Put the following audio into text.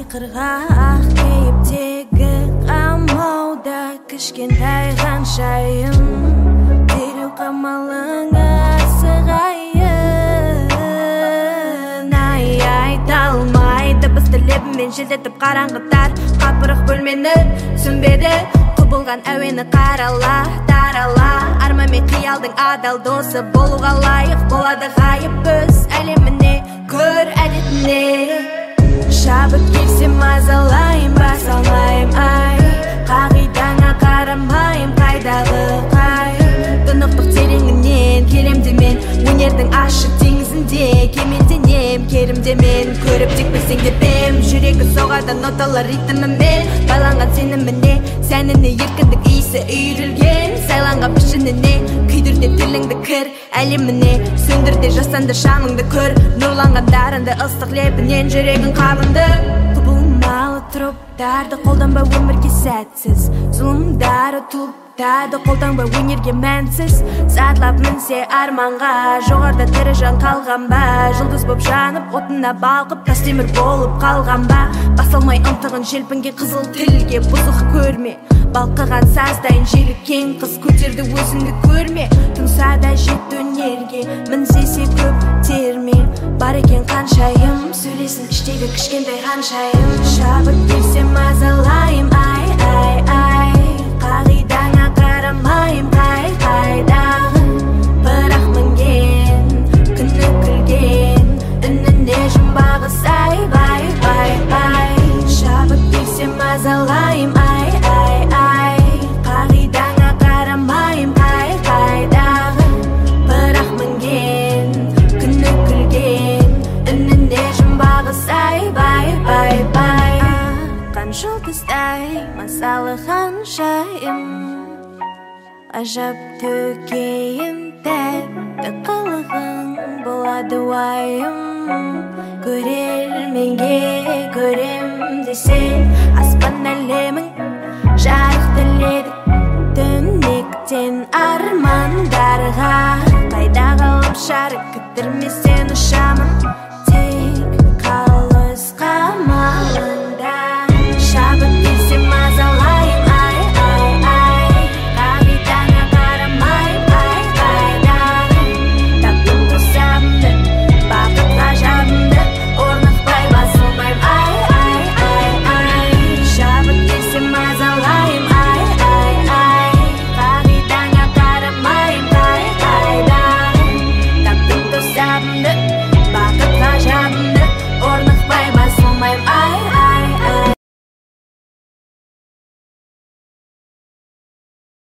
Қырғақ кейіптегі қамауда кішкентай қаншайым дереу қамалыңа сығайын. Ай айта алмайды дыбысты лебіммен желдетіп қараңғытар қапырық бөлмені сүнбеді құбылған әуені қарала тарала. Арманмен қиялдың адал досы болуға лайық болады ғайып өз әлеміне көр әдетіне. Шабыт келсе мазалайым бас алмайым ай, қағидаңа қарамайым қайдағы қай. Тұнықтық тереңінен келемде мен өнердің ашық теңізінде кемелденем керімде мен көріп тек білсең деп ем. Жүрегі соғады ноталар ритмімен байланған сеніміне сәніне еркіндік иісі үйрілген сайланған пішініне күйдірде тіліңді кір әлеміне сөндірде жасанды шамыңды көр нұрланған дарынды ыстық лебінен жүрегің қабынды. Құбылмалы троптарды қолданба өмірге сәтсіз зұлымдары тұлыптарды қолданба өнерге мәнсіз. Сатлап мінсе арманға жоғарда тірі жан қалған ба, жұлдыз боп жанып отына балқып тас темір болып қалған ба. Басылмай ынтығын желпінген қызыл тілге бұзық көрме, балқыған саздайын желіккен қыз көтерді өзіңді көрме. Тұнса да жетті өнерге мінсесе көп терме бар екен қаншайым сөйлесін іштегі кішкентай қаншайым. Шабыт келсе мазалайым ай ай ай, қағидаңа қарамайым қайдағы. Бірақ мінген күні күлген үніне жұмбағы сай бай бай бай. Шабыт келсе мазалайым ай ай ай, қағидаңа қарамайым қайдағы. Бірақ мінген күні күлген үніне жұмбағы сай бай бай бай. Қан жұлдыздай масалы қаншайым, ажап төкейін тәтті қылығың болады уайым. Көрерменге көрем десең аспан әлемің жарық тіледік түнектен армандарға. Қайда қалып жарық күттірмесен ұшамын